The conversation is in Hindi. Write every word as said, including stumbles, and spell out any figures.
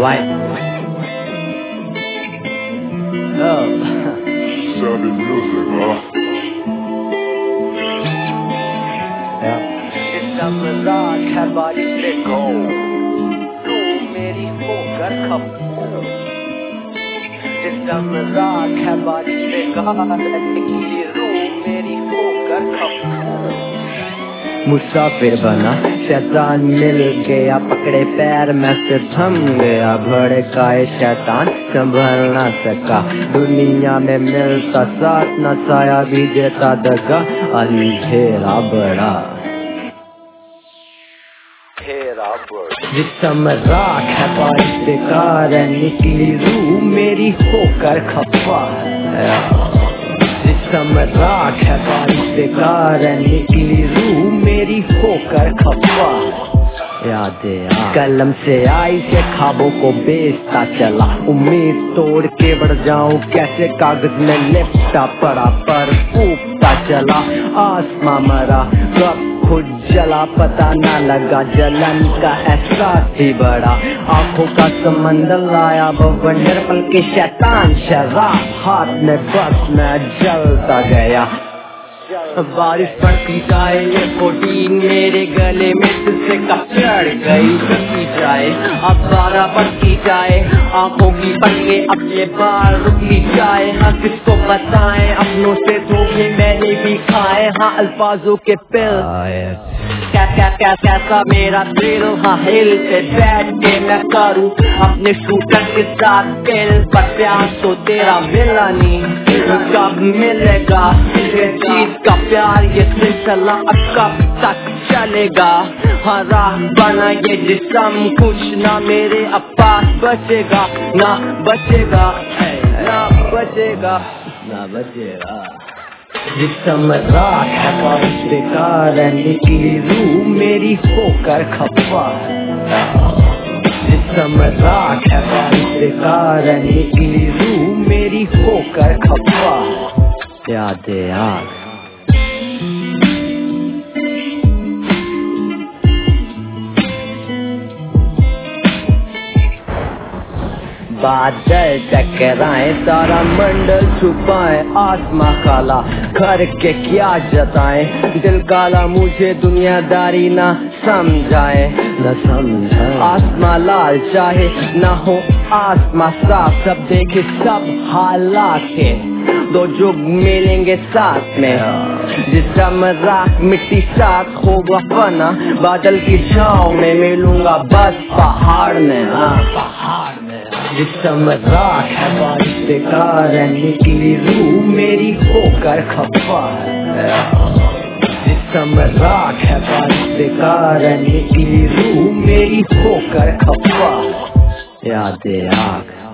white. Oh. Savage music, huh? Yeah. जिसका मजाक है बारिश पे गो तू मेरी होकर खप जिसका मजाक है बारिश पे गा की रू मेरी होकर खप मुसाफिर बना शैतान मिल गया पकड़े पैर में से थम गया भड़काए शैतान संभल ना सका दुनिया में मिलता साथ न साया भी देता दगा अंधेरा बड़ा फेरा बड़ा जिसका मजाक है बारिश बेकार है निकली रूह मेरी होकर खफा जिसका मजाक है बारिश बेकार है निकली रूह मेरी होकर खफा यादें कलम से आई से ख्वाबों को बेचता चला उम्मीद तोड़ के बढ़ जाऊं कैसे कागज में लिपटा पड़ा पर फूकता चला आसमां मरा कब खुद जला पता ना लगा जलन का एहसास ही बड़ा आंखों का समंदर लाया बवंडर पल के शैतान शराब हाथ में बस मैं जलता गया बारिश पड़ती जाए ये प्रोटीन मेरे गले में तुझसे कब चढ़ गई रुकी जाए अब बारह बढ़ती जाए आंखों की पलके अपने बाल रुकी जाए हाँ किसको बताएं अपनों से धोखे मैंने भी खाए हाँ अल्फाजों के पिल क्या क्या क्या कैसा मेरा दिल हाँ हिल पे बैठ के मैं करूँ अपने शूटर के साथ दिल पर प्यार तो तेरा मिला नहीं कब मिलेगा ये चीज का प्यार ये सिलसिला कब तक चलेगा हाँ राह बना ये जिस्म कुछ ना मेरे अब पास बचेगा ना बचेगा ना बचेगा ना बचेगा जिसका मजाक है बारिश बेकार है निकली रूह मेरी होकर खफा जिसका मजाक है बारिश बेकार है निकली रूह मेरी होकर खफा यादें याद बादल टकराए तारा मंडल छुपाए आसमां काला करके क्या जताए दिल काला मुझे दुनियादारी ना समझाए न समझाए आसमां लाल चाहे ना हो आसमां साफ सब देखे सब हालात के दो जुग मिलेंगे साथ में जिसका मजाक मिट्टी साथ होगा फना बादल की छाँव में मिलूंगा बस पहाड़ में हाँ पहाड़ में जिसका मजाक है बारिश बेकार है निकली रूह मेरी होकर खफा जिसका मजाक है बारिश बेकार है निकली रूह मेरी होकर खफा यादें आग